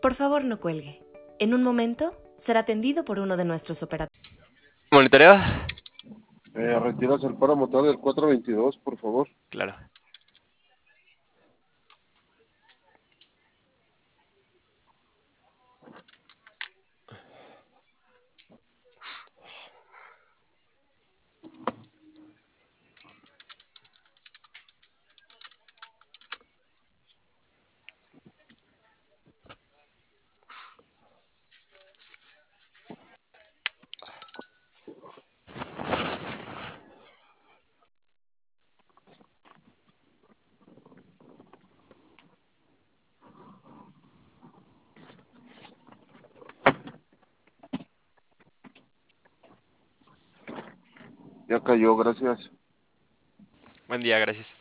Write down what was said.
Por favor, no cuelgue. En un momento será atendido por uno de nuestros operadores. ¿Monitoreo? Retiras el paro motor del 422, por favor. Claro. Ya cayó, gracias. Buen día, gracias.